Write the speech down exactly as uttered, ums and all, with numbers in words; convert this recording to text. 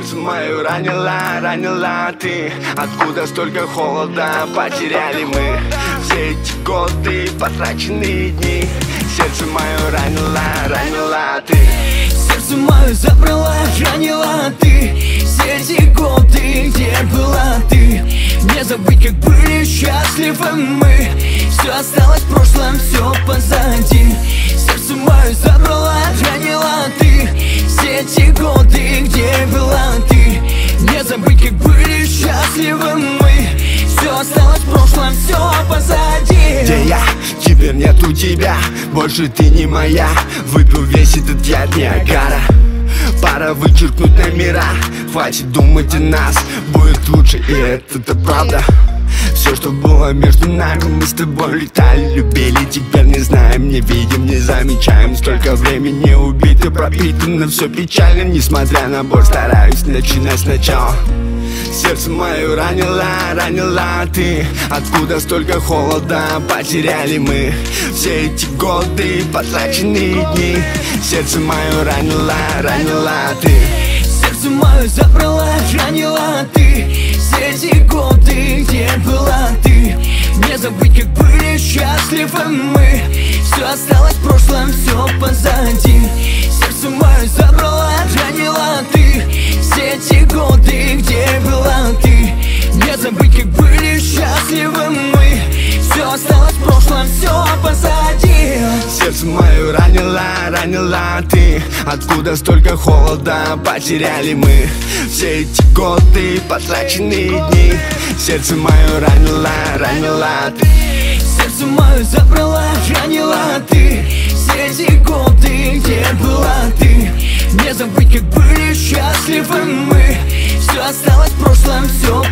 Сердце мое ранила, ранила ты. Откуда столько холода потеряли мы? Все эти годы, потраченные дни. Сердце мое ранила, ранила ты. Сердце мое забрала, ранила ты. Все эти годы, где была ты? Не забыть, как были счастливы мы. Все осталось в прошлом, все позади. Сердце мое забрала, ранила ты. Все эти годы, где была ты? Не забыть, как были счастливы мы. Все осталось в прошлом, все позади. Где я? Теперь нету тебя. Больше ты не моя. Выпил весь этот яд Ниагара. Пора вычеркнуть номера. Хватит думать о нас. Будет лучше, и это-то правда. Все, что было между нами, мы с тобой летали, любили. Теперь не знаем, не видим, не замечаем. Столько времени убито, пропитано, все печально. Несмотря на боль, стараюсь начинать сначала. Сердце мое ранила, ранила ты. Откуда столько холода потеряли мы? Все эти годы, потраченные дни. Сердце мое ранила, ранила ты. Сердце мое забрала, ранила ты. Все эти годы, где была ты? Не забыть, как были счастливы мы. Все осталось в прошлом, все позади. Сердце мое забрала, ранила ты. Все эти годы, где была ты? Не забыть, как были счастливы мы. Все осталось в прошлом, все позади. Сердце мое ранила, ранила ты. Откуда столько холода потеряли мы? Все эти годы, потраченные дни. Сердце мое ранила, ранила ты. Сердце мое забрала, ранила ты. Все эти годы, где была ты? Не забыть, как были счастливы мы. Все осталось в прошлом, все